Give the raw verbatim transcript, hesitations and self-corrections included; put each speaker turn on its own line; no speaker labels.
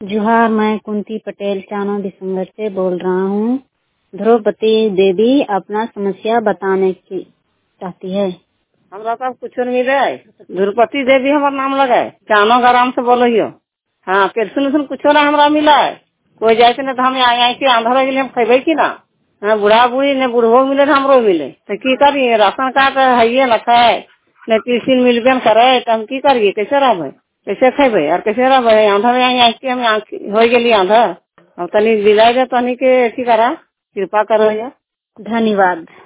जोहार, मैं कुंती पटेल चानो दिसंबर से बोल रहा हूँ। द्रौपदी देवी अपना समस्या बताने की चाहती है।
हमरा पास कुछ नहीं मिले। द्रौपदी देवी हमारा नाम लगा है। चानो ग्राम से बोलो हियो। हाँ, पेंशन उसन कुछ ना हमरा मिला है। कोई जाए न तो हम आए आए के आंधा रह हम खेबे की ना। हाँ, बुढ़ा बुढ़ी ने बुढ़ो मिले हमरो मिले तो की करिए। राशन कार्ड है न खाए न पेंशन मिलबे न करे तो हम की करिए, कैसे रहबे, कैसे खेबे और कैसे रहबे। आंधा में आई के हम हो गई आंधा। अब तनी दिलाई दे तनी के अथी करा, कृपा करो।
धन्यवाद।